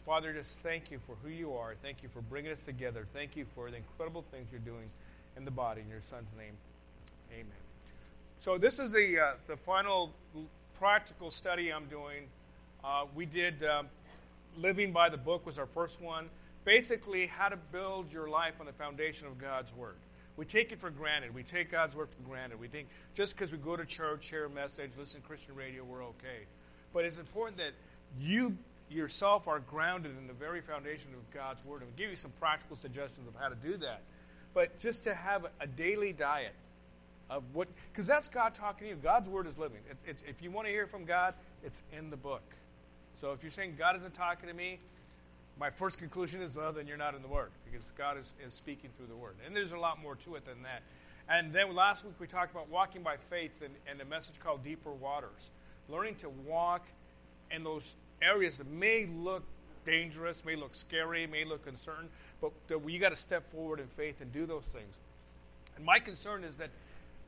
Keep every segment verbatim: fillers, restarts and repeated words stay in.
Father, just thank you for who you are. Thank you for bringing us together. Thank you for the incredible things you're doing in the body. In your Son's name, amen. So this is the uh, the final practical study I'm doing. Uh, we did um, Living by the Book was our first one. Basically, how to build your life on the foundation of God's Word. We take it for granted. We take God's Word for granted. We think just because we go to church, hear a message, listen to Christian radio, we're okay. But it's important that you yourself are grounded in the very foundation of God's Word. And we'll give you some practical suggestions of how to do that. But just to have a daily diet of what, because that's God talking to you. God's Word is living. It's, it's, if you want to hear from God, it's in the book. So if you're saying God isn't talking to me, my first conclusion is, well, then you're not in the Word, because God is, is speaking through the Word. And there's a lot more to it than that. And then last week we talked about walking by faith and, and a message called Deeper Waters. Learning to walk in those areas that may look dangerous, may look scary, may look uncertain, but that you got to step forward in faith and do those things. And my concern is that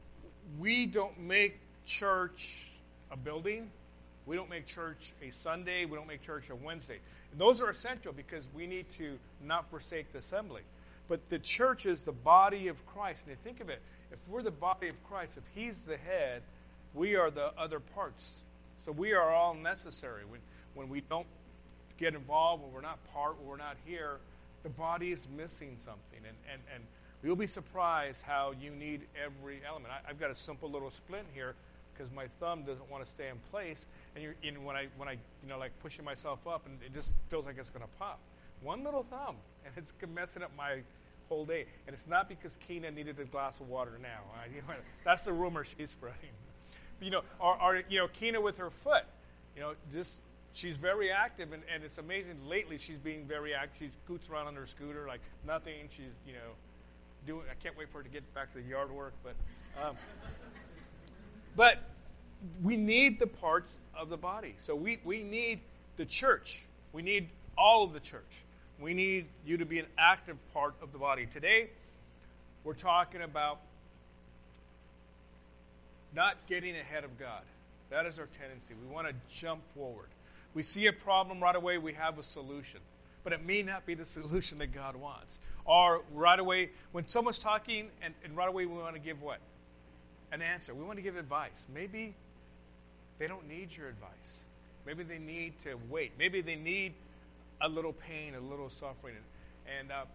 we don't make church a building. We don't make church a Sunday. We don't make church a Wednesday. And those are essential because we need to not forsake the assembly. But the church is the body of Christ. And you think of it, if we're the body of Christ, if He's the head, we are the other parts. So we are all necessary. When, when we don't get involved, when we're not part, when we're not here, the body is missing something. And, and, and you'll be surprised how you need every element. I, I've got a simple little splint here because my thumb doesn't want to stay in place. And you're, you know, when I, when I, you know, like pushing myself up, and it just feels like it's going to pop. One little thumb, and it's messing up my whole day. And it's not because Keena needed a glass of water now. Uh, you know, that's the rumor she's spreading. You know, or, or you know, Keena with her foot. You know, just she's very active, and, and it's amazing. Lately, she's being very active. She scoots around on her scooter like nothing. She's, you know, doing. I can't wait for her to get back to the yard work, but, um, but we need the parts of the body. So we we need the church. We need all of the church. We need you to be an active part of the body. Today, we're talking about not getting ahead of God. That is our tendency. We want to jump forward. We see a problem right away, we have a solution. But it may not be the solution that God wants. Or right away, when someone's talking, and, and right away we want to give what? An answer. We want to give advice. Maybe they don't need your advice. Maybe they need to wait. Maybe they need a little pain, a little suffering. And uh,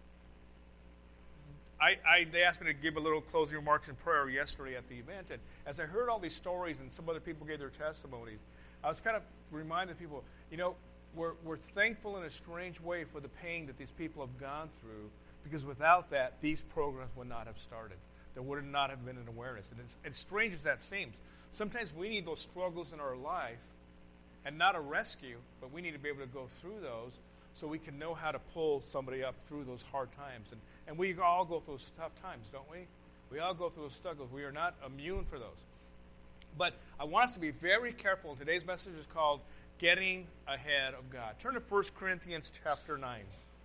I, I, they asked me to give a little closing remarks and prayer yesterday at the event. And as I heard all these stories and some other people gave their testimonies, I was kind of reminding people, you know, we're, we're thankful in a strange way for the pain that these people have gone through, because without that, these programs would not have started. There would not have been an awareness. And it's, as strange as that seems, sometimes we need those struggles in our life, and not a rescue, but we need to be able to go through those so we can know how to pull somebody up through those hard times. And, and we all go through those tough times, don't we? We all go through those struggles. We are not immune for those. But I want us to be very careful. Today's message is called Getting Ahead of God. Turn to First Corinthians chapter nine.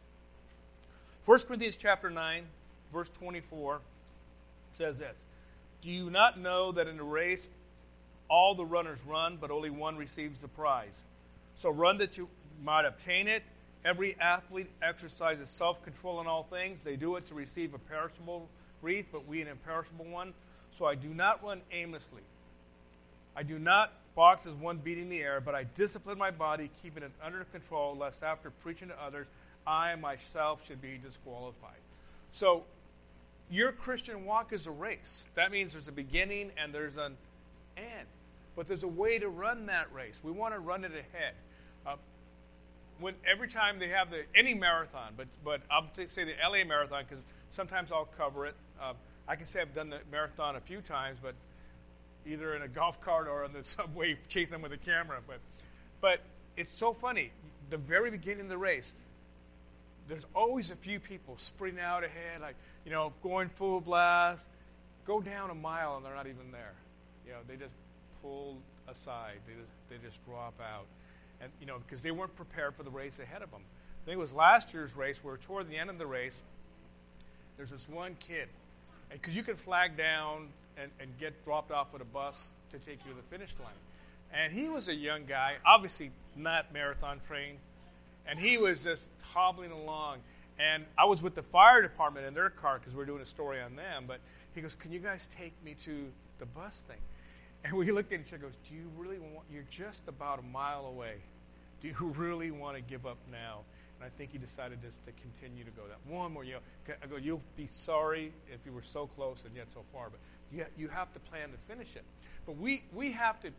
First Corinthians chapter nine, verse twenty-four says this: Do you not know that in a race all the runners run, but only one receives the prize? So run that you might obtain it. Every athlete exercises self-control in all things. They do it to receive a perishable wreath, but we an imperishable one. So I do not run aimlessly. I do not box as one beating the air, but I discipline my body, keeping it under control, lest after preaching to others, I myself should be disqualified. So your Christian walk is a race. That means there's a beginning and there's an end. But there's a way to run that race. We want to run it ahead. Uh, when every time they have the any marathon, but but I'll say the L A Marathon because sometimes I'll cover it. Uh, I can say I've done the marathon a few times, but either in a golf cart or on the subway chasing them with a camera. But but it's so funny. The very beginning of the race, there's always a few people sprinting out ahead, like, you know, going full blast, go down a mile and they're not even there. You know, they just pull aside. They just they just drop out. And, you know, because they weren't prepared for the race ahead of them. I think it was last year's race where toward the end of the race, there's this one kid. And because you can flag down and, and get dropped off with a bus to take you to the finish line. And he was a young guy, obviously not marathon trained. And he was just hobbling along. And I was with the fire department in their car because we were doing a story on them. But he goes, can you guys take me to the bus thing? And we looked at each other and goes, do you really want, you're just about a mile away. Do you really want to give up now? And I think he decided just to continue to go. That one more, you know, I go, you'll be sorry if you were so close and yet so far. But you, you have to plan to finish it. But we, we have to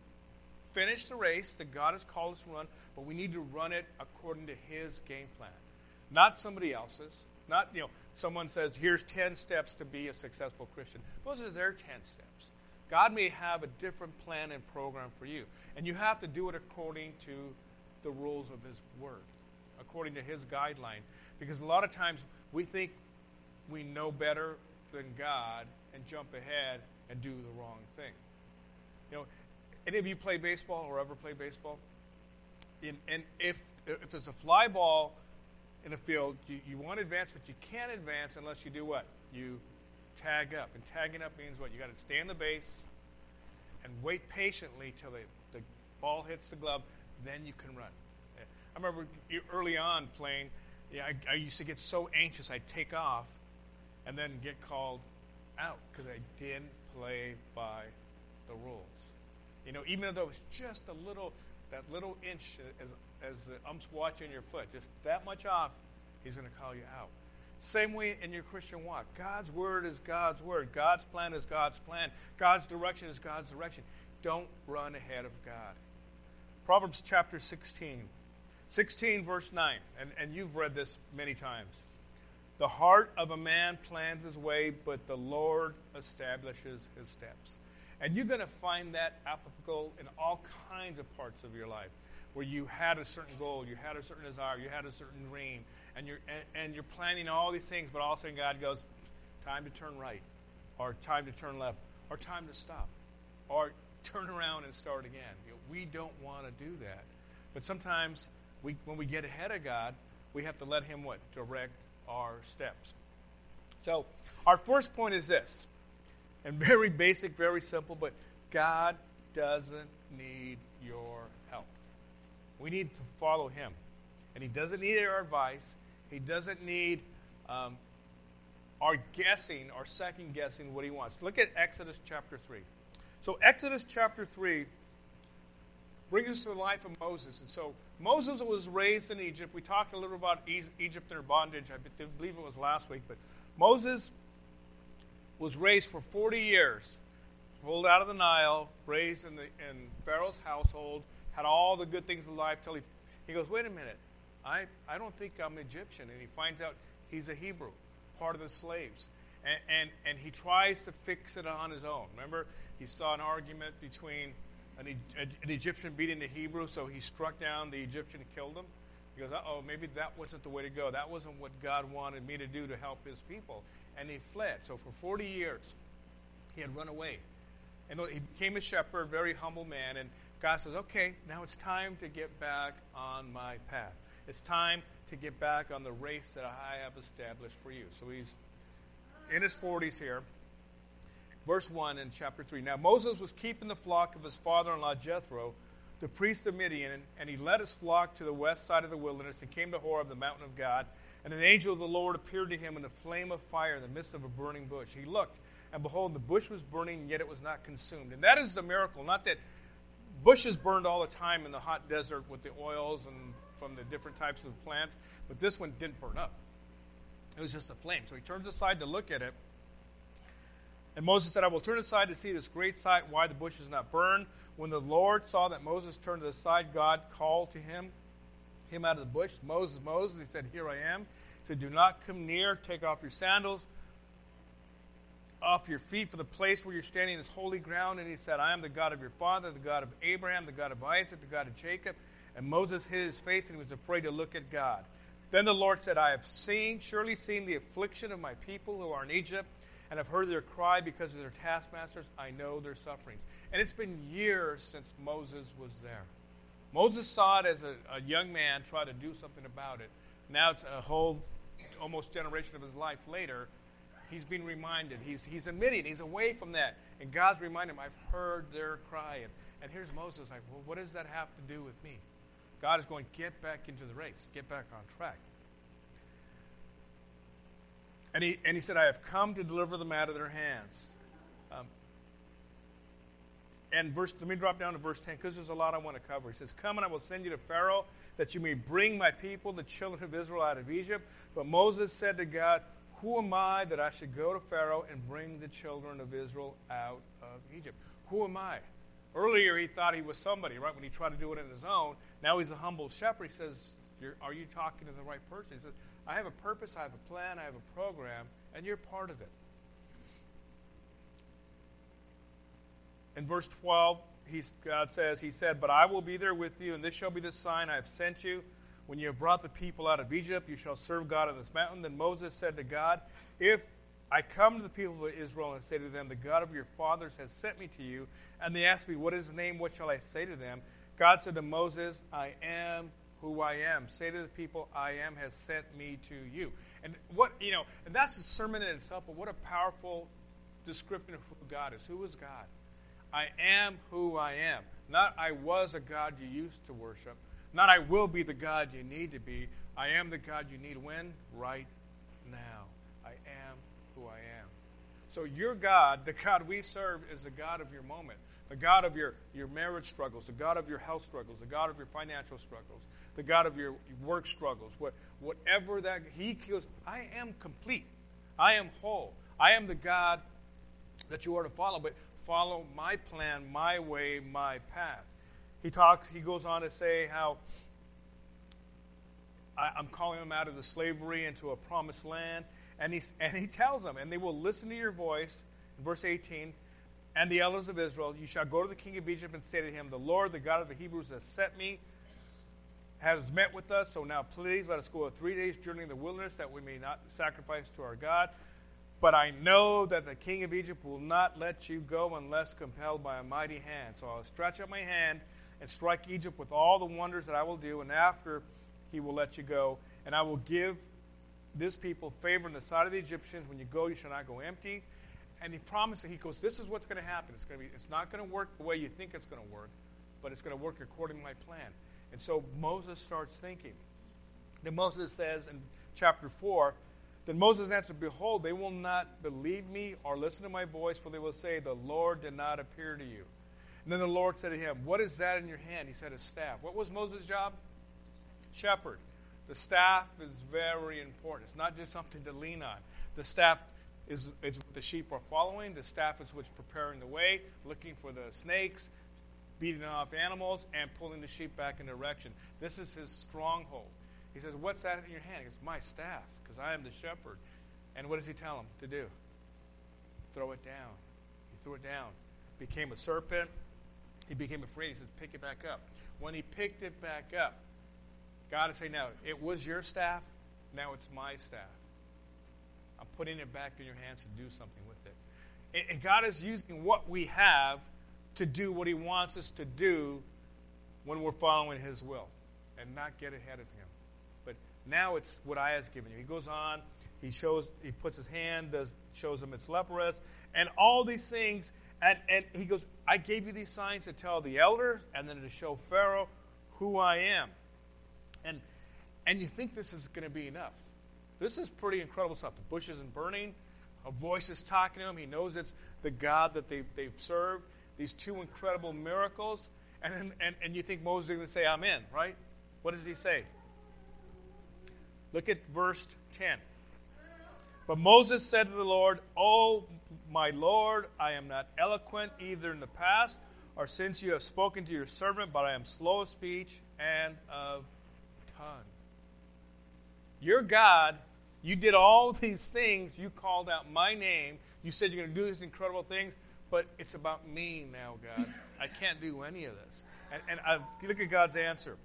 finish the race that God has called us to run, but we need to run it according to his game plan. Not somebody else's. Not, you know, someone says, here's ten steps to be a successful Christian. Those are their ten steps. God may have a different plan and program for you. And you have to do it according to the rules of his word, according to his guideline. Because a lot of times we think we know better than God and jump ahead and do the wrong thing. You know, any of you play baseball or ever play baseball? In, and if if there's a fly ball in a field, you, you want to advance, but you can't advance unless you do what? You tag up. And tagging up means what? You got to stay on the base and wait patiently till the, the ball hits the glove, then you can run. I remember early on playing, yeah, I, I used to get so anxious I'd take off and then get called out because I didn't play by the rules. You know, even though it was just a little, that little inch as, as the ump's watching your foot, just that much off, he's going to call you out. Same way in your Christian walk. God's word is God's word. God's plan is God's plan. God's direction is God's direction. Don't run ahead of God. Proverbs chapter sixteen. sixteen verse nine. And, and you've read this many times. The heart of a man plans his way, but the Lord establishes his steps. And you're going to find that applicable in all kinds of parts of your life, where you had a certain goal, you had a certain desire, you had a certain dream, and you're and, and you're planning all these things, but all of a sudden God goes, time to turn right, or time to turn left, or time to stop, or turn around and start again. You know, we don't want to do that. But sometimes we, when we get ahead of God, we have to let him what? Direct our steps. So our first point is this. And very basic, very simple, but God doesn't need your help. We need to follow him. And he doesn't need our advice. He doesn't need um, our guessing, our second guessing what he wants. Look at Exodus chapter three. So Exodus chapter three brings us to the life of Moses. And so Moses was raised in Egypt. We talked a little about Egypt and her bondage. I believe it was last week. But Moses was raised for forty years, pulled out of the Nile, raised in the in Pharaoh's household, had all the good things of life till he he goes, wait a minute, I, I don't think I'm Egyptian. And he finds out he's a Hebrew, part of the slaves. And, and, and he tries to fix it on his own. Remember, he saw an argument between an, an Egyptian beating a Hebrew, so he struck down the Egyptian and killed him. He goes, uh-oh, maybe that wasn't the way to go. That wasn't what God wanted me to do to help his people. And he fled. So for forty years, he had run away. And he became a shepherd, very humble man. And God says, okay, now it's time to get back on my path. It's time to get back on the race that I have established for you. So he's in his forties here. Verse one in chapter three. Now Moses was keeping the flock of his father-in-law Jethro, the priest of Midian, and he led his flock to the west side of the wilderness and came to Horeb, the mountain of God. And an angel of the Lord appeared to him in a flame of fire in the midst of a burning bush. He looked, and behold, the bush was burning, yet it was not consumed. And that is the miracle. Not that bushes burned all the time in the hot desert with the oils and from the different types of plants, but this one didn't burn up. It was just a flame. So he turns aside to look at it. And Moses said, I will turn aside to see this great sight, why the bush is not burned. When the Lord saw that Moses turned to the side, God called to him, him out of the bush. Moses, Moses, he said, here I am. He said, do not come near. Take off your sandals off your feet, for the place where you're standing is holy ground. And he said, I am the God of your father, the God of Abraham, the God of Isaac, the God of Jacob. And Moses hid his face, and he was afraid to look at God. Then the Lord said, I have seen, surely seen the affliction of my people who are in Egypt, and have heard their cry because of their taskmasters. I know their sufferings. And it's been years since Moses was there. Moses saw it as a, a young man try to do something about it. Now it's a whole almost generation of his life later. He's been reminded. He's he's admitting. He's away from that. And God's reminding him, I've heard their cry. And, and here's Moses like, well, what does that have to do with me? God is going, get back into the race. Get back on track. And he, and he said, I have come to deliver them out of their hands. Um, and verse, let me drop down to verse ten, because there's a lot I want to cover. He says, come and I will send you to Pharaoh, that you may bring my people, the children of Israel, out of Egypt. But Moses said to God, who am I that I should go to Pharaoh and bring the children of Israel out of Egypt? Who am I? Earlier he thought he was somebody, right, when he tried to do it on his own. Now he's a humble shepherd. He says, You're, are you talking to the right person? He says, I have a purpose, I have a plan, I have a program, and you're part of it. In verse twelve, he's, God says, He said, but I will be there with you, and this shall be the sign I have sent you. When you have brought the people out of Egypt, you shall serve God on this mountain. Then Moses said to God, if I come to the people of Israel and say to them, the God of your fathers has sent me to you, and they ask me, what is his name? What shall I say to them? God said to Moses, I am who I am. Say to the people, I am has sent me to you. And what, you know, and that's a sermon in itself, but what a powerful description of who God is. Who is God? I am who I am. Not I was a God you used to worship. Not I will be the God you need to be. I am the God you need when? Right now. I am who I am. So your God, the God we serve, is the God of your moment. The God of your, your marriage struggles, the God of your health struggles, the God of your financial struggles, the God of your work struggles. What, whatever that, He goes, I am complete. I am whole. I am the God that you are to follow, but follow my plan, my way, my path. He talks. He goes on to say how I, I'm calling them out of the slavery into a promised land, and he and he tells them, and they will listen to your voice. In verse eighteen, and the elders of Israel, you shall go to the king of Egypt and say to him, the Lord, the God of the Hebrews, has sent me, has met with us. So now, please let us go a three days journey in the wilderness, that we may not sacrifice to our God. But I know that the king of Egypt will not let you go unless compelled by a mighty hand. So I'll stretch out my hand and strike Egypt with all the wonders that I will do, and after he will let you go. And I will give this people favor in the sight of the Egyptians. When you go, you shall not go empty. And he promises, he goes, this is what's going to happen. It's going to be, it's not going to work the way you think it's going to work, but it's going to work according to my plan. And so Moses starts thinking. Then Moses says in chapter four, then Moses answered, behold, they will not believe me or listen to my voice, for they will say, the Lord did not appear to you. And then the Lord said to him, what is that in your hand? He said, a staff. What was Moses' job? Shepherd. The staff is very important. It's not just something to lean on. The staff is, is what the sheep are following. The staff is what's preparing the way, looking for the snakes, beating off animals, and pulling the sheep back in direction. This is his stronghold. He says, what's that in your hand? He goes, my staff, because I am the shepherd. And what does he tell him to do? Throw it down. He threw it down. Became a serpent. He became afraid. He said, pick it back up. When he picked it back up, God is saying, now, it was your staff. Now it's my staff. I'm putting it back in your hands to do something with it. And God is using what we have to do what he wants us to do when we're following his will and not get ahead of him. But now it's what I has given you. He goes on. He shows. He puts his hand, does, shows him it's leprous, and all these things. And, and he goes, I gave you these signs to tell the elders and then to show Pharaoh who I am. And and you think this is going to be enough. This is pretty incredible stuff. The bush isn't burning. A voice is talking to him. He knows it's the God that they've, they've served. These two incredible miracles. And, then, and, and you think Moses is going to say, I'm in, right? What does he say? Look at verse ten. But Moses said to the Lord, Oh, my Lord, I am not eloquent either in the past or since you have spoken to your servant, but I am slow of speech and of tongue. Your God, you did all these things. You called out my name. You said you're going to do these incredible things, but it's about me now, God. I can't do any of this. And, and I, look at God's answer.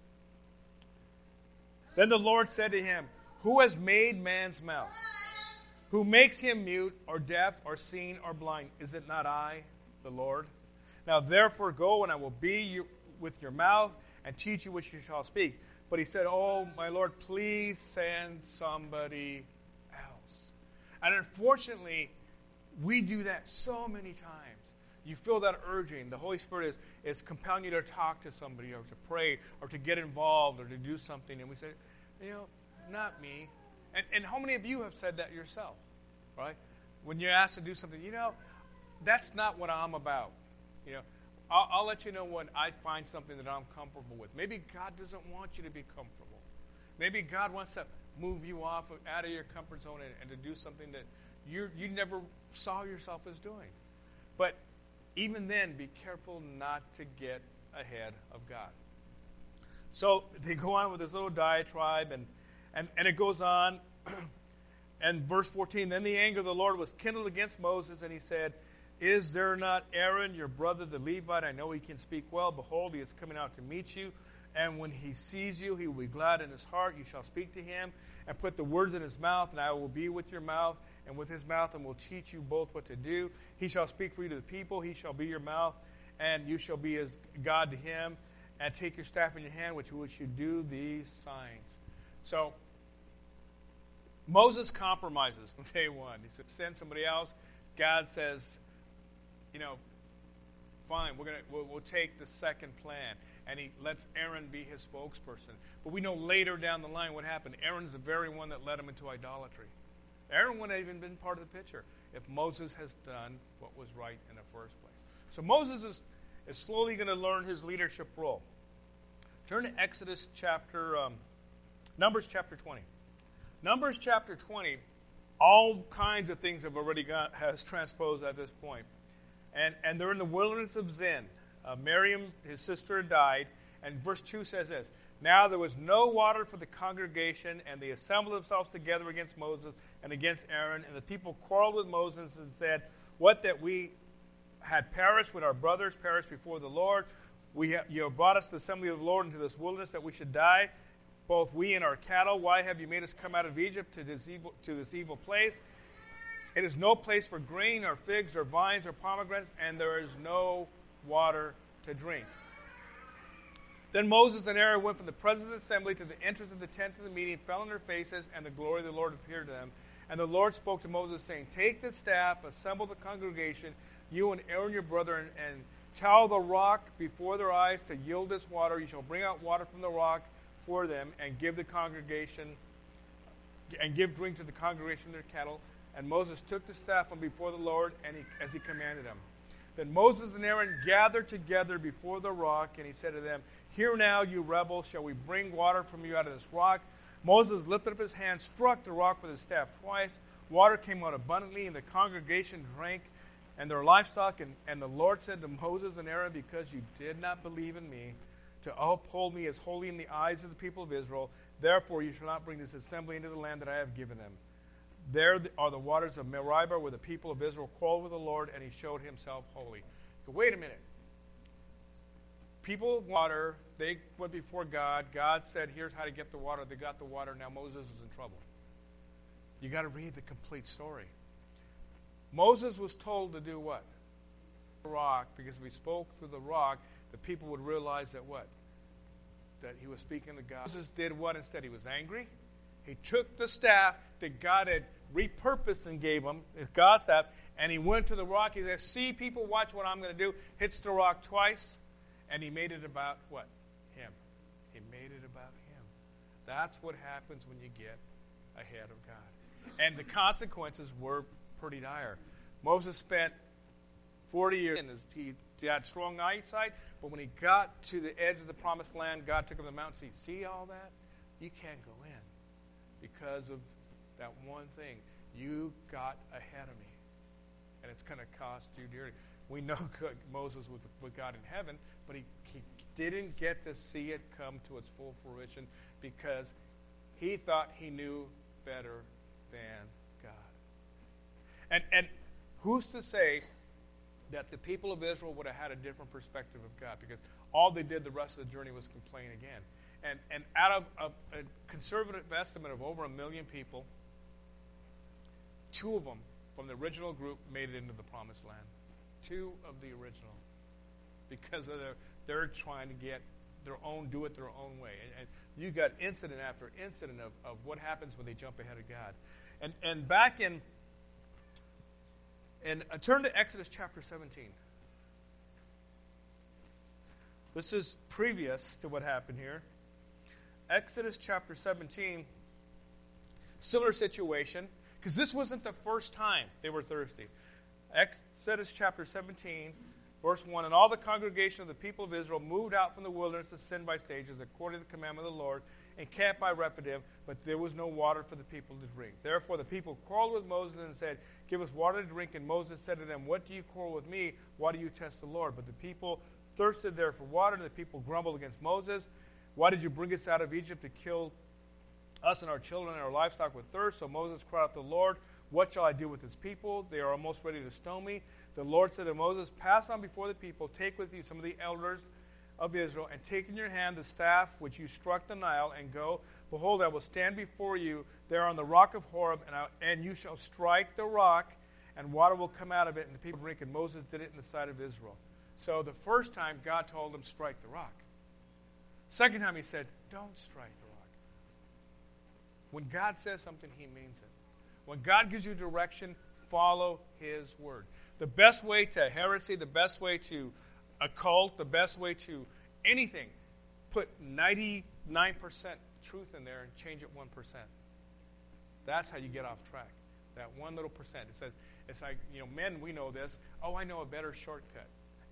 Then the Lord said to him, Who has made man's mouth? Who makes him mute or deaf or seen or blind? Is it not I, the Lord? Now therefore go, and I will be you, with your mouth and teach you what you shall speak. But he said, Oh, my Lord, please send somebody else. And unfortunately, we do that so many times. you feel that urging. The Holy Spirit is, is compelling you to talk to somebody or to pray or to get involved or to do something. And we say, you know, not me. And, and how many of you have said that yourself, right? When you're asked to do something, you know, that's not what I'm about. You know, I'll, I'll let you know when I find something that I'm comfortable with. Maybe God doesn't want you to be comfortable. Maybe God wants to move you off of, out of your comfort zone and, and to do something that you you never saw yourself as doing. But even then, be careful not to get ahead of God. So they go on with this little diatribe, and, and, and it goes on. And verse fourteen, then the anger of the Lord was kindled against Moses, and he said, is there not Aaron, your brother, the Levite? I know he can speak well. Behold, he is coming out to meet you. And when he sees you, he will be glad in his heart. You shall speak to him and put the words in his mouth, and I will be with your mouth and with his mouth, and will teach you both what to do. He shall speak for you to the people. He shall be your mouth, and you shall be as God to him. And take your staff in your hand, which which you do these signs. So Moses compromises from day one. He said, send somebody else. God says, you know, fine, we're gonna we'll, we'll take the second plan, and he lets Aaron be his spokesperson. But we know later down the line what happened. Aaron's the very one that led him into idolatry. Aaron wouldn't have even been part of the picture if Moses has done what was right in the first place. So Moses is, is slowly going to learn his leadership role. Turn to Exodus chapter, um, Numbers chapter twenty. Numbers chapter twenty, all kinds of things have already got has transposed at this point. And, and they're in the wilderness of Zin. Uh, Miriam, his sister, died. And verse two says this, now there was no water for the congregation, and they assembled themselves together against Moses and against Aaron. And the people quarreled with Moses and said, what that we had perished when our brothers perished before the Lord. We have, you have brought us to the assembly of the Lord into this wilderness that we should die, both we and our cattle. Why have you made us come out of Egypt to this evil, to this evil place? It is no place for grain or figs or vines or pomegranates, and there is no water to drink. Then Moses and Aaron went from the presence of the assembly to the entrance of the tent of the meeting, fell on their faces, and the glory of the Lord appeared to them. And the Lord spoke to Moses, saying, take the staff, assemble the congregation, you and Aaron your brother, and, and tell the rock before their eyes to yield this water. You shall bring out water from the rock for them, and give the congregation, and give drink to the congregation their cattle. And Moses took the staff from before the Lord, and he, as he commanded him. Then Moses and Aaron gathered together before the rock, and he said to them, hear now, you rebels, shall we bring water from you out of this rock? Moses lifted up his hand, struck the rock with his staff twice. Water came out abundantly, and the congregation drank, and their livestock. And, and the Lord said to Moses and Aaron, because you did not believe in me, to uphold me as holy in the eyes of the people of Israel, therefore you shall not bring this assembly into the land that I have given them. There are the waters of Meribah, where the people of Israel quarreled with the Lord, and he showed himself holy. So wait a minute. People of water, they went before God. God said, here's how to get the water. They got the water. Now Moses is in trouble. You got to read the complete story. Moses was told to do what? The rock, because if he spoke through the rock, the people would realize that what? That he was speaking to God. Moses did what instead? He was angry. He took the staff that God had repurposed and gave him, God's staff, and he went to the rock. He said, see, people, watch what I'm going to do. Hits the rock twice, and he made it about what? Him. He made it about him. That's what happens when you get ahead of God. And the consequences were pretty dire. Moses spent forty years, and he had strong eyesight, but when he got to the edge of the promised land, God took him to the mountain and said, see all that? You can't go in because of that one thing. You got ahead of me, and it's going to cost you dearly. We know Moses was with God in heaven, but he, he didn't get to see it come to its full fruition because he thought he knew better than God. And and who's to say that the people of Israel would have had a different perspective of God? Because all they did the rest of the journey was complain again. And and out of a, a conservative estimate of over a million people, two of them from the original group made it into the promised land. Two of the original. Because of their, they're trying to get their own, do it their own way. And, and you got incident after incident of, of what happens when they jump ahead of God. And and back in, and uh, turn to Exodus chapter seventeen. This is previous to what happened here. Exodus chapter seventeen, similar situation, because this wasn't the first time they were thirsty. Exodus chapter seventeen, verse one, and all the congregation of the people of Israel moved out from the wilderness to sin by stages, according to the commandment of the Lord, and camped by Rephidim, but there was no water for the people to drink. Therefore the people quarreled with Moses and said, give us water to drink. And Moses said to them, what do you quarrel with me? Why do you test the Lord? But the people thirsted there for water, and the people grumbled against Moses. Why did you bring us out of Egypt to kill us and our children and our livestock with thirst? So Moses cried out to the Lord, what shall I do with this people? They are almost ready to stone me. The Lord said to Moses, pass on before the people, take with you some of the elders of Israel, and take in your hand the staff which you struck the Nile, and go. Behold, I will stand before you there on the rock of Horeb, and, I, and you shall strike the rock, and water will come out of it, and the people drink. And Moses did it in the sight of Israel. So the first time, God told him, strike the rock. Second time, he said, don't strike the rock. When God says something, he means it. When God gives you direction, follow his word. The best way to heresy, the best way to a cult, the best way to anything, put ninety-nine percent truth in there and change it one percent. That's how you get off track. That one little percent. It says, it's like, you know, men, we know this. Oh, I know a better shortcut.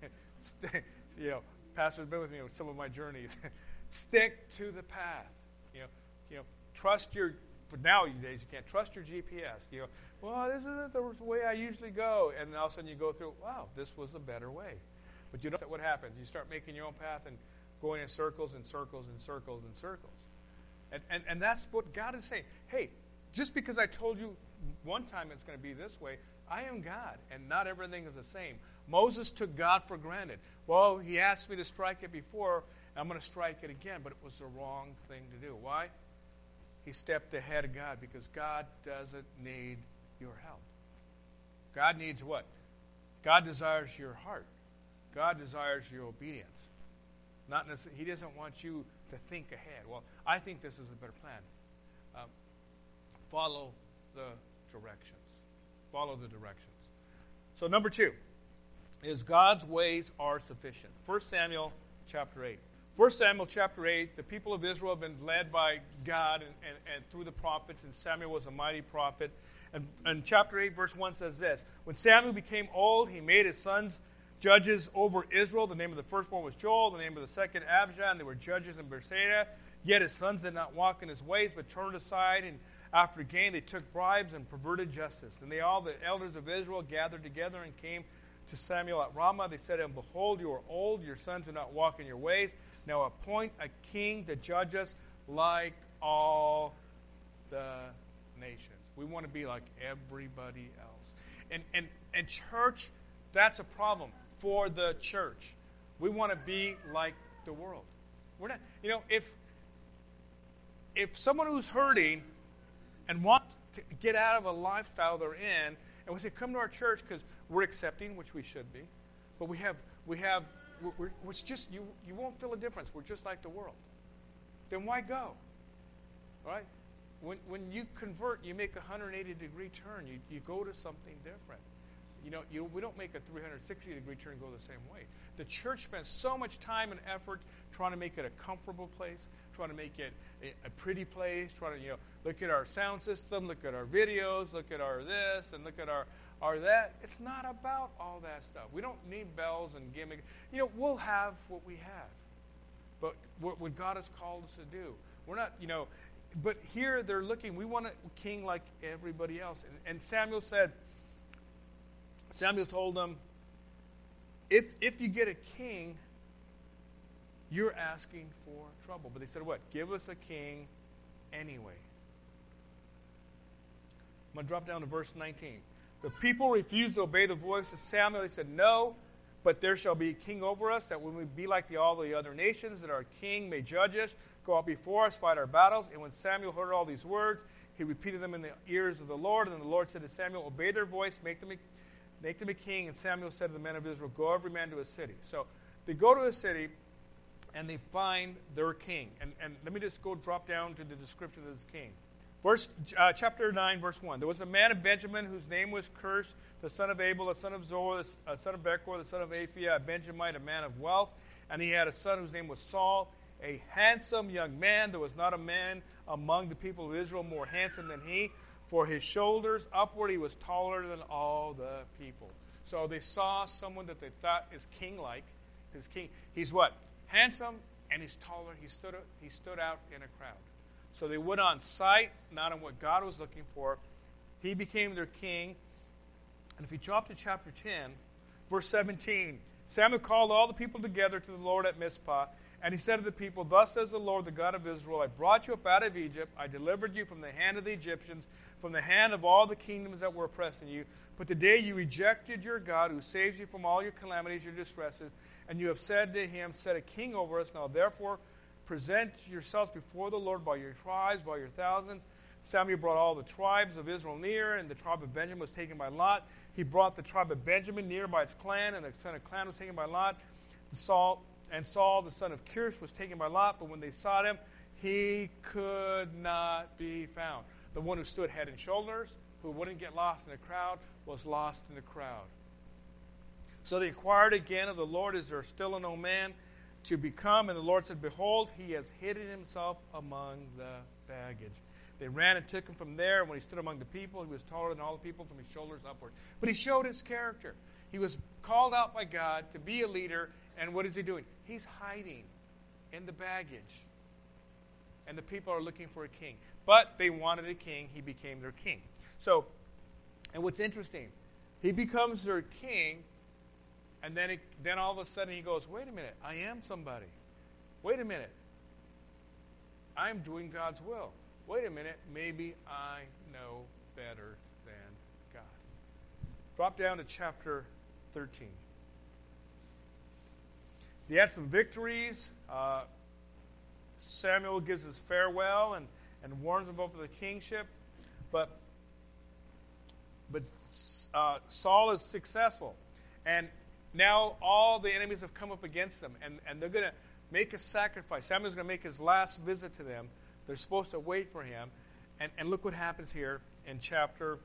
You know, Pastor's been with me with some of my journeys. Stick to the path. You know, you know, trust your, for nowadays you can't trust your G P S. You know, well, this isn't the way I usually go. And then all of a sudden you go through, wow, this was a better way. But you know what happens? You start making your own path and going in circles and circles and circles and circles. And, and, and that's what God is saying. Hey, just because I told you one time it's going to be this way, I am God, and not everything is the same. Moses took God for granted. Well, he asked me to strike it before, and I'm going to strike it again, but it was the wrong thing to do. Why? He stepped ahead of God, because God doesn't need your help. God needs what? God desires your heart. God desires your obedience. Not necessarily, he doesn't want you to think ahead. Well, I think this is a better plan. Um, follow the directions. Follow the directions. So number two is God's ways are sufficient. First Samuel chapter eight. First Samuel chapter eight, the people of Israel have been led by God and, and, and through the prophets, and Samuel was a mighty prophet. And, and chapter eight, verse one says this, when Samuel became old, he made his sons judges over Israel. The name of the firstborn was Joel, the name of the second Abijah, and they were judges in Beersheba. Yet his sons did not walk in his ways, but turned aside, and after gain they took bribes and perverted justice. And they all, the elders of Israel, gathered together and came to Samuel at Ramah. They said to him, behold, you are old, your sons do not walk in your ways. Now appoint a king to judge us like all the nations. We want to be like everybody else. And, and, and church, that's a problem for the church. We want to be like the world. We're not, you know, if if someone who's hurting and wants to get out of a lifestyle they're in, and we say, come to our church because we're accepting, which we should be, but we have, we have, we're, we're, it's just, you, you won't feel a difference. We're just like the world. Then why go? Right? When when you convert, you make a one hundred eighty degree turn. You, you go to something different. You know, you, we don't make a three hundred sixty degree turn and go the same way. The church spends so much time and effort trying to make it a comfortable place, trying to make it a, a pretty place, trying to, you know, look at our sound system, look at our videos, look at our this, and look at our, our that. It's not about all that stuff. We don't need bells and gimmicks. You know, we'll have what we have. But what, what God has called us to do. We're not, you know, but here they're looking, we want a king like everybody else. And, and Samuel said, Samuel told them, if if you get a king, you're asking for trouble. But they said, what? Give us a king anyway. I'm going to drop down to verse nineteen. The people refused to obey the voice of Samuel. They said, no, but there shall be a king over us, that when we be like the, all the other nations, that our king may judge us, go out before us, fight our battles. And when Samuel heard all these words, he repeated them in the ears of the Lord. And the Lord said to Samuel, obey their voice, make them a, make them a king. And Samuel said to the men of Israel, go every man to a city. So they go to a city, and they find their king. And, and let me just go drop down to the description of this king. Verse, uh, chapter nine, verse one. There was a man of Benjamin whose name was Cush, the son of Abel, the son of Zoar, the son of Bechor, the son of Aphiah, a Benjamite, a man of wealth. And he had a son whose name was Saul, a handsome young man. There was not a man among the people of Israel more handsome than he. For his shoulders upward he was taller than all the people. So they saw someone that they thought is king-like. His king. He's what? Handsome, and he's taller. He stood, he stood out in a crowd. So they went on sight, not on what God was looking for. He became their king. And if you drop to chapter ten, verse seventeen, Samuel called all the people together to the Lord at Mizpah, and he said to the people, Thus says the Lord, the God of Israel, I brought you up out of Egypt. I delivered you from the hand of the Egyptians, from the hand of all the kingdoms that were oppressing you. But today you rejected your God, who saves you from all your calamities, your distresses, and you have said to him, Set a king over us. Now therefore present yourselves before the Lord by your tribes, by your thousands. Samuel brought all the tribes of Israel near, and the tribe of Benjamin was taken by lot. He brought the tribe of Benjamin near by its clan, and the son of clan was taken by lot. Saul and Saul, the son of Kish, was taken by lot, but when they sought him, he could not be found. The one who stood head and shoulders, who wouldn't get lost in the crowd, was lost in the crowd. So they inquired again of the Lord, Is there still a no man to become? And the Lord said, Behold, he has hidden himself among the baggage. They ran and took him from there. When he stood among the people, he was taller than all the people from his shoulders upward. But he showed his character. He was called out by God to be a leader. And what is he doing? He's hiding in the baggage. And the people are looking for a king. But they wanted a king. He became their king. So, and what's interesting, he becomes their king, and then, it, then all of a sudden he goes, wait a minute, I am somebody. Wait a minute. I'm doing God's will. Wait a minute, maybe I know better than God. Drop down to chapter thirteen. They had some victories. Uh, Samuel gives his farewell and, and warns them about the kingship. But, but uh, Saul is successful. And now all the enemies have come up against them. And, and they're going to make a sacrifice. Samuel's going to make his last visit to them. They're supposed to wait for him. And, and look what happens here in chapter,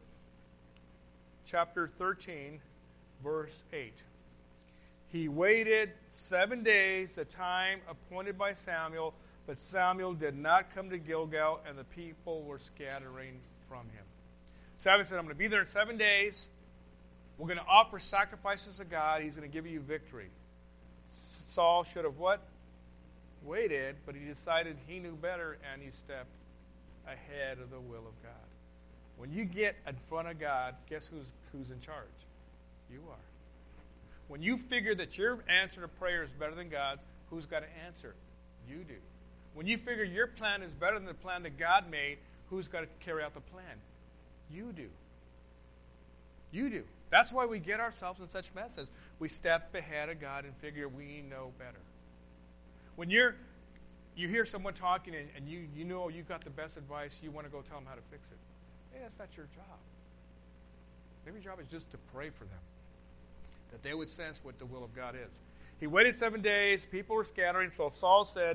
chapter thirteen, verse eight. He waited seven days, the time appointed by Samuel, but Samuel did not come to Gilgal, and the people were scattering from him. Samuel said, I'm going to be there in seven days. We're going to offer sacrifices to God. He's going to give you victory. Saul should have what? Waited, but he decided he knew better, and he stepped ahead of the will of God. When you get in front of God, guess who's who's in charge? You are. When you figure that your answer to prayer is better than God's, who's got to answer? You do. When you figure your plan is better than the plan that God made, who's got to carry out the plan? You do. You do. That's why we get ourselves in such messes. We step ahead of God and figure we know better. When you're you hear someone talking and, and you, you know you got the best advice, you want to go tell them how to fix it. Hey, that's not your job. Maybe your job is just to pray for them, that they would sense what the will of God is. He waited seven days. People were scattering. So Saul said,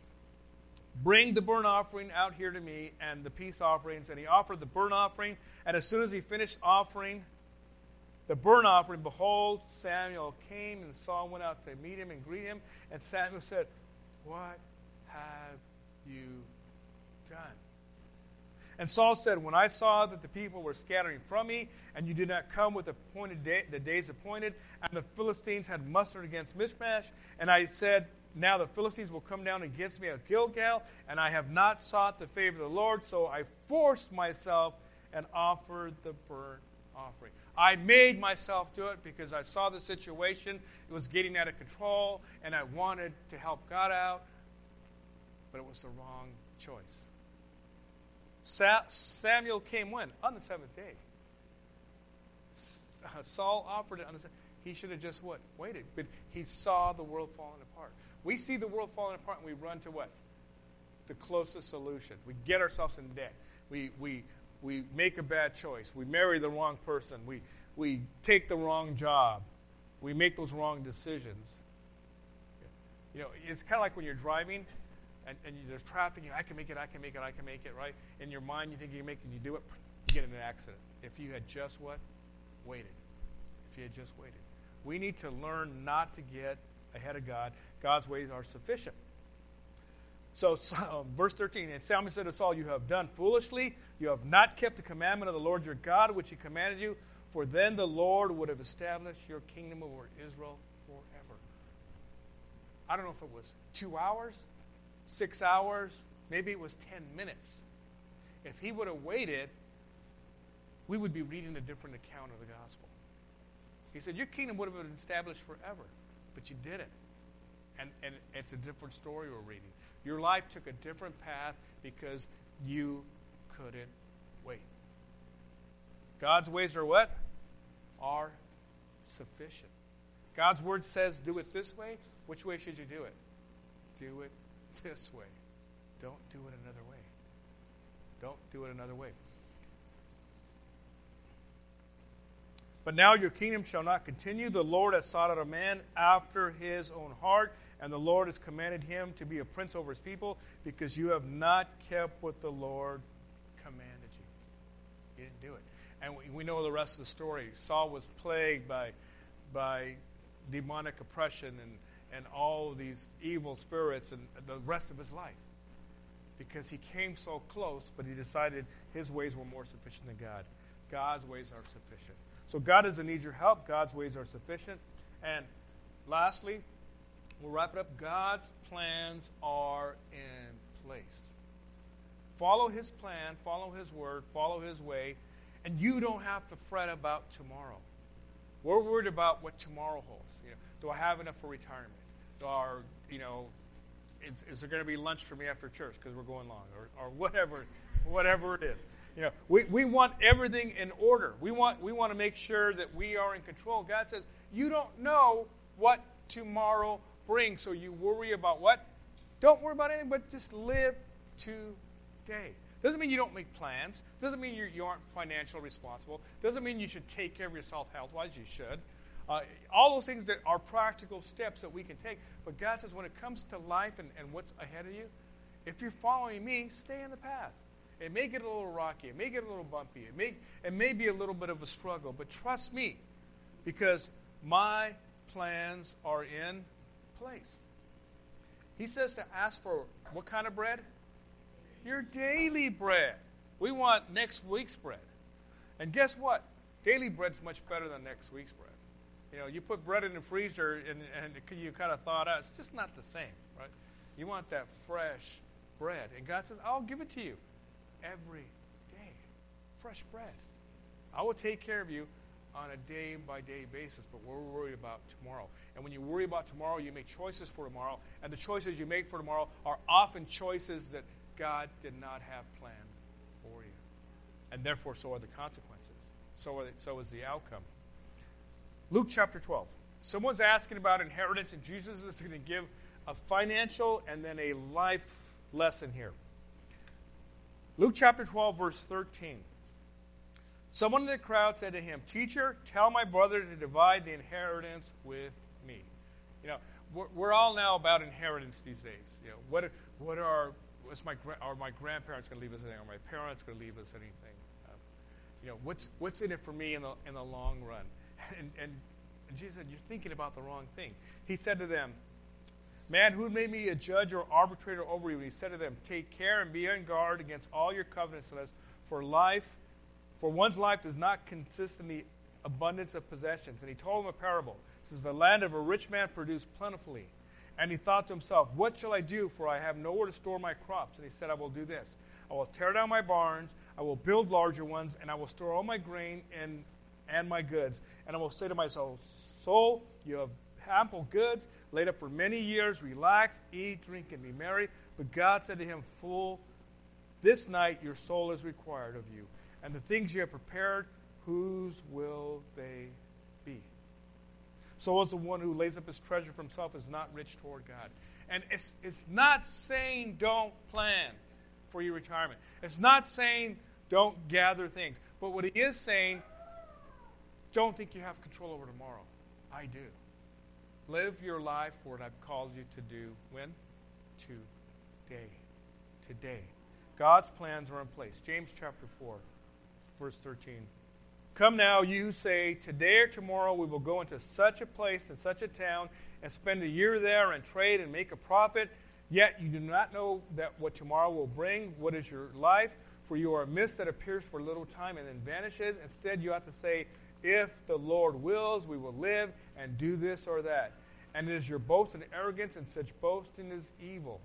bring the burnt offering out here to me and the peace offerings. And he offered the burnt offering. And as soon as he finished offering the burnt offering, behold, Samuel came, and Saul went out to meet him and greet him. And Samuel said, what have you done? And Saul said, when I saw that the people were scattering from me, and you did not come with the appointed day, the days appointed, and the Philistines had mustered against Michmash, and I said, now the Philistines will come down against me at Gilgal, and I have not sought the favor of the Lord, so I forced myself and offered the burnt offering. I made myself do it because I saw the situation. It was getting out of control, and I wanted to help God out, but it was the wrong choice. Sa- Samuel came when? On the seventh day. Uh, Saul offered it on the seventh. He should have just what? Waited. But he saw the world falling apart. We see the world falling apart and we run to what? The closest solution. We get ourselves in debt. We we we make a bad choice. We marry the wrong person. We we take the wrong job. We make those wrong decisions. You know, it's kind of like when you're driving and, and there's traffic. You know, I can make it, I can make it, I can make it, right? In your mind, you think you can make it, and you do it, you get in an accident. If you had just what? Waited. If you had just waited. We need to learn not to get ahead of God. God's ways are sufficient. So, so verse thirteen, and Samuel said to Saul, you have done foolishly. You have not kept the commandment of the Lord your God, which he commanded you. For then the Lord would have established your kingdom over Israel forever. I don't know if it was two hours, six hours, maybe it was ten minutes. If he would have waited, we would be reading a different account of the gospel. He said, your kingdom would have been established forever, but you didn't. And, and it's a different story we're reading. Your life took a different path because you couldn't wait. God's ways are what? Are sufficient. God's word says, do it this way. Which way should you do it? Do it this way. Don't do it another way. Don't do it another way. But now your kingdom shall not continue. The Lord has sought out a man after his own heart, and the Lord has commanded him to be a prince over his people, because you have not kept what the Lord commanded you. You didn't do it. And we know the rest of the story. Saul was plagued by, by demonic oppression and, and all of these evil spirits and the rest of his life. Because he came so close, but he decided his ways were more sufficient than God. God's ways are sufficient. So God doesn't need your help. God's ways are sufficient. And lastly, we'll wrap it up. God's plans are in place. Follow his plan, follow his word, follow his way, and you don't have to fret about tomorrow. We're worried about what tomorrow holds. You know, do I have enough for retirement? Or, you know, is, is there going to be lunch for me after church because we're going long? Or, or whatever, whatever it is. You know, we, we want everything in order. We want we want to make sure that we are in control. God says, you don't know what tomorrow brings, so you worry about what? Don't worry about anything, but just live today. Doesn't mean you don't make plans. Doesn't mean you're, you aren't financially responsible. Doesn't mean you should take care of yourself health-wise. You should. Uh, all those things that are practical steps that we can take. But God says when it comes to life and, and what's ahead of you, if you're following me, stay in the path. It may get a little rocky. It may get a little bumpy. It may, it may be a little bit of a struggle. But trust me, because my plans are in place. He says to ask for what kind of bread? Your daily bread. We want next week's bread. And guess what? Daily bread's much better than next week's bread. You know, you put bread in the freezer and, and you kind of thaw it out. It's just not the same, right? You want that fresh bread. And God says, I'll give it to you every day. Fresh bread. I will take care of you on a day-by-day basis, but we're worried about tomorrow. And when you worry about tomorrow, you make choices for tomorrow. And the choices you make for tomorrow are often choices that God did not have planned for you. And therefore, so are the consequences. So, are the, so is the outcome. Luke chapter twelve. Someone's asking about inheritance, and Jesus is going to give a financial and then a life lesson here. Luke chapter twelve, verse thirteen. Someone in the crowd said to him, Teacher, tell my brother to divide the inheritance with me. You know, we're, we're all now about inheritance these days. You know, what what are what's my are my grandparents going to leave us anything? Are my parents going to leave us anything? Um, you know, what's what's in it for me in the in the long run? And, and and Jesus said, you're thinking about the wrong thing. He said to them, Man, who made me a judge or arbitrator over you? And he said to them, Take care and be on guard against all your covenants, for life, for one's life does not consist in the abundance of possessions. And he told them a parable. He says, The land of a rich man produced plentifully. And he thought to himself, What shall I do? For I have nowhere to store my crops. And he said, I will do this. I will tear down my barns, I will build larger ones, and I will store all my grain and, and my goods. And I will say to my soul, Soul, you have ample goods, laid up for many years, relax, eat, drink, and be merry. But God said to him, Fool, this night your soul is required of you. And the things you have prepared, whose will they be? So is the one who lays up his treasure for himself is not rich toward God. And it's, it's not saying don't plan for your retirement. It's not saying don't gather things. But what it is saying, don't think you have control over tomorrow. I do. Live your life for what I've called you to do. When? Today. Today. God's plans are in place. James chapter four, verse thirteen. Come now, you say, today or tomorrow we will go into such a place and such a town, and spend a year there and trade and make a profit, yet you do not know that what tomorrow will bring. What is your life? For you are a mist that appears for a little time and then vanishes. Instead, you have to say, if the Lord wills, we will live and do this or that. And it is your boast and arrogance, and such boasting is evil.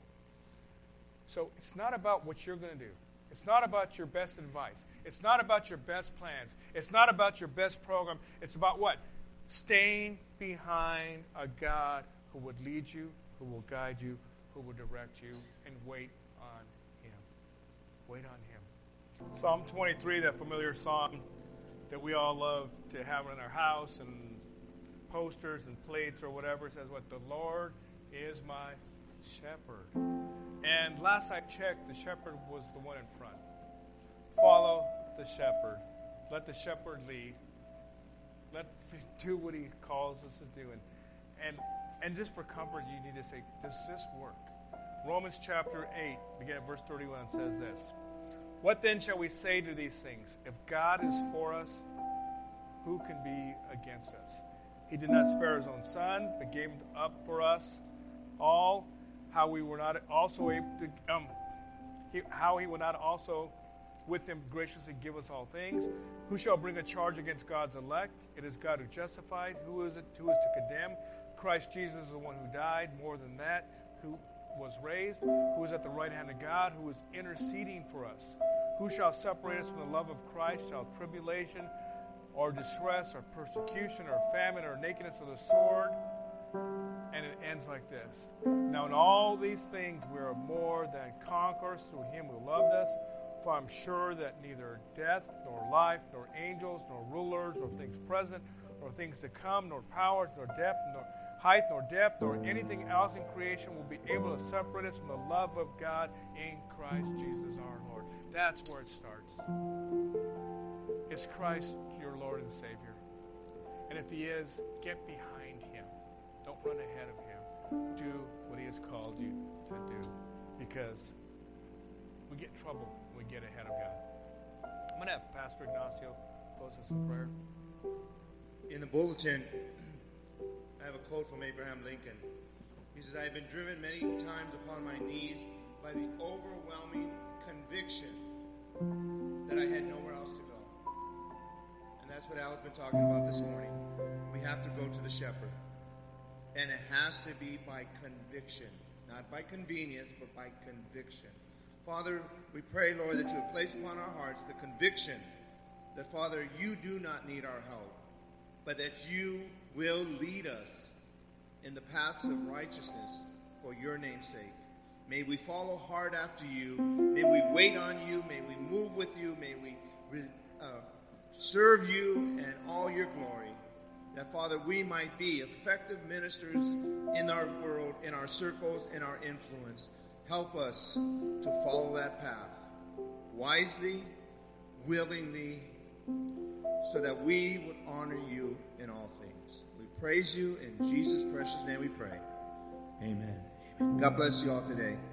So it's not about what you're going to do. It's not about your best advice. It's not about your best plans. It's not about your best program. It's about what? Staying behind a God who would lead you, who will guide you, who will direct you, and wait on Him. Wait on Him. Psalm twenty-three, that familiar song that we all love to have in our house and posters and plates or whatever, says what? The Lord is my shepherd. And last I checked, the shepherd was the one in front. Follow the shepherd. Let the shepherd lead. Let do what he calls us to do. And, and, and just for comfort, you need to say, does this work? Romans chapter eight, beginning at verse thirty-one, says this. What then shall we say to these things? If God is for us, who can be against us? He did not spare his own son, but gave him up for us all. How we were not also able to, um, he, how he would not also with him graciously give us all things. Who shall bring a charge against God's elect? It is God who justified. Who is it who is to condemn? Christ Jesus is the one who died. More than that, who was raised, who is at the right hand of God, who is interceding for us. Who shall separate us from the love of Christ? Shall tribulation, or distress, or persecution, or famine, or nakedness, or the sword? And it ends like this. Now in all these things we are more than conquerors through him who loved us. For I'm sure that neither death, nor life, nor angels, nor rulers, nor things present, nor things to come, nor powers, nor depth, nor height, nor depth, nor anything else in creation will be able to separate us from the love of God in Christ Jesus our Lord. That's where it starts. Is Christ your Lord and Savior? And if he is, get behind him. Don't run ahead of him. Do what he has called you to do. Because we get in trouble when we get ahead of God. I'm going to have Pastor Ignacio close us in prayer. In the bulletin, I have a quote from Abraham Lincoln. He says, I have been driven many times upon my knees by the overwhelming conviction that I had nowhere else to go. And that's what Al's been talking about this morning. We have to go to the shepherd. And it has to be by conviction. Not by convenience, but by conviction. Father, we pray, Lord, that you would place upon our hearts the conviction that, Father, you do not need our help, but that you will lead us in the paths of righteousness for your name's sake. May we follow hard after you. May we wait on you. May we move with you. May we uh, serve you and all your glory. That, Father, we might be effective ministers in our world, in our circles, in our influence. Help us to follow that path wisely, willingly, so that we would honor you in all things. We praise you in Jesus' precious name we pray. Amen. God bless you all today.